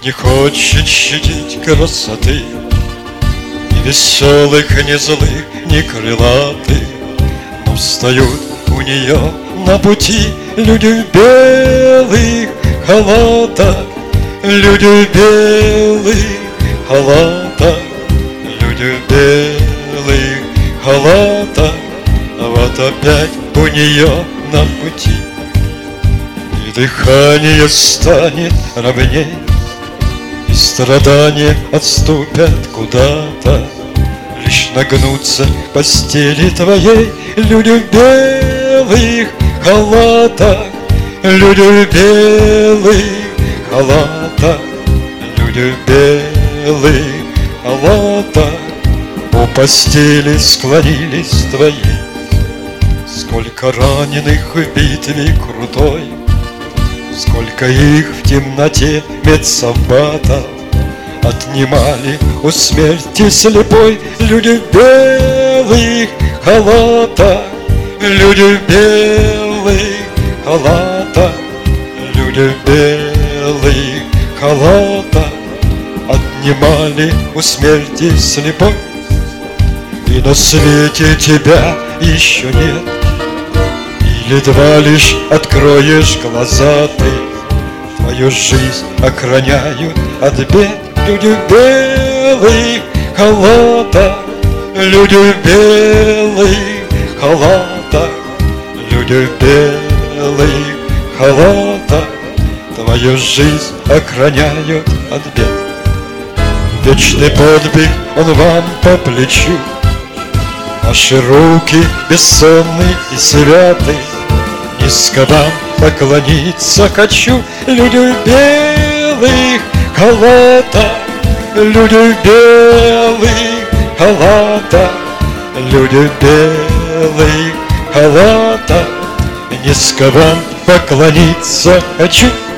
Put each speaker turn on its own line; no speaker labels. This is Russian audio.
не хочет щадить красоты, ни веселых, ни злых, ни крылатых. Но встают у нее на пути люди в белых халатах, люди в белых халатах, люди в белых халатах. А вот опять у нее на пути, и дыхание станет ровней, и страдания отступят куда-то. Лишь нагнуться к постели твоей люди в белых халатах, люди в белых халатах, люди в белых халатах. У постели склонились твоей. Сколько раненых в битве крутой, сколько их в темноте медсаббатов отнимали у смерти слепой. Люди в белых халатах, люди в белых халатах, люди в белых халатах отнимали у смерти слепой. И на свете тебя еще нет, или едва лишь откроешь глаза ты, твою жизнь охраняют от бед люди в белых халатах, люди в белых халатах, люди в белых халатах. Твою жизнь охраняют от бед. Вечный подвиг он вам по плечу, ваши руки бессонные и святые. Низко вам поклониться хочу, люди в белых халатах, люди в белых халатах, люди в белых халатах. Низко вам поклониться хочу.